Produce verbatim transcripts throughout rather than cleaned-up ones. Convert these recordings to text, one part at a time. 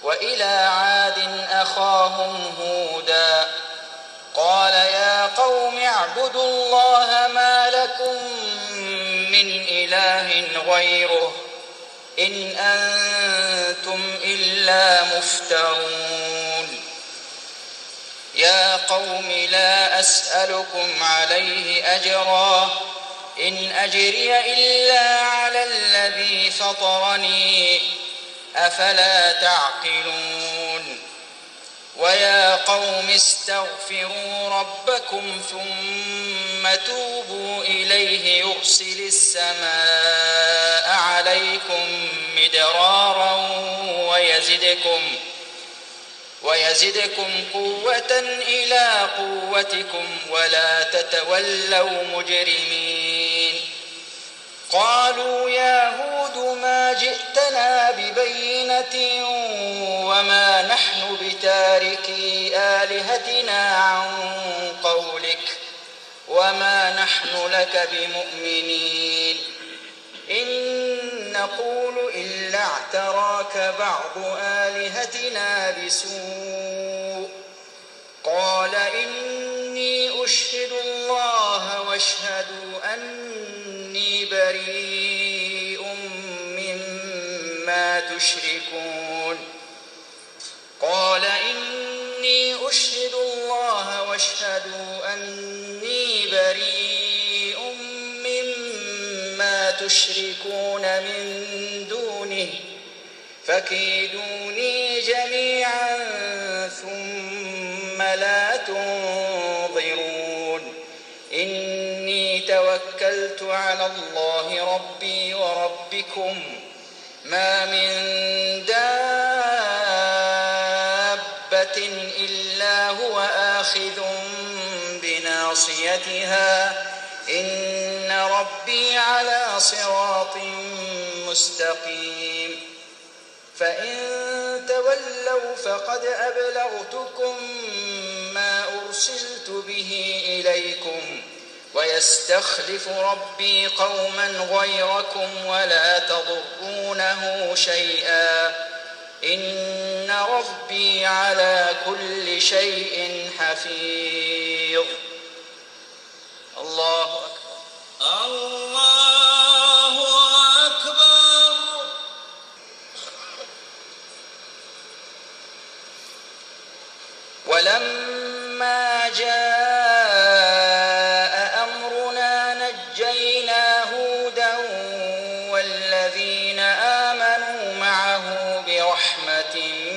وإلى عاد أخاهم هودا قال يا قوم اعبدوا الله ما لكم من إله غيره إن أنتم إلا مفترون يا قوم لا أسألكم عليه أجرا إن أجري إلا على الذي فطرني أفلا تعقلون ويا قوم استغفروا ربكم ثم توبوا إليه يرسل السماء عليكم مدرارا ويزدكم ويزدكم قوة إلى قوتكم ولا تتولوا مجرمين قالوا يا هود ما جئتنا ببينة وما نحن بتاركي آلهتنا عن قولك وما نحن لك بمؤمنين إن نقول إلا اعتراك بعض آلهتنا بسوء قال إني أشهد الله واشهدوا أني بريء مما تشركون قال إني أشهد الله واشهدوا أني بريء مما تشركون من دونه فكيدوني جميعا ثم لا تنظرون إني توكلت على الله ربي وربكم ما من دابة إلا هو آخذ بناصيتها إن ربي على صراط مستقيم فإن تولوا فقد أبلغتكم ما أرسلت به إليكم ويستخلف ربي قوما غيركم ولا تضرونه شيئا إن ربي على كل شيء حفيظ. الله أكبر. الله أكبر. ولما جاء أمرنا نجينا هودا والذين آمنوا معه برحمة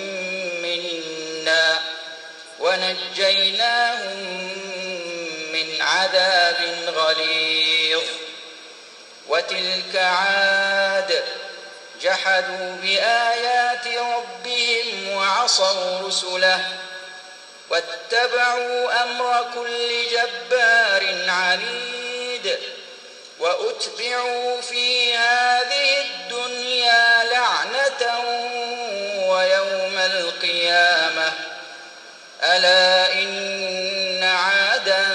منا ونجيناهم من عذاب غليظ. وتلك عاد جحدوا بآيات ربهم وعصوا رسله واتبعوا أمر كل جبار عنيد وأتبعوا في هذه الدنيا لعنة ويوم القيامة ألا إن عادا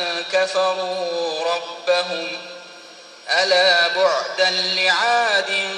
كفروا ربهم ألا بعدا لعاد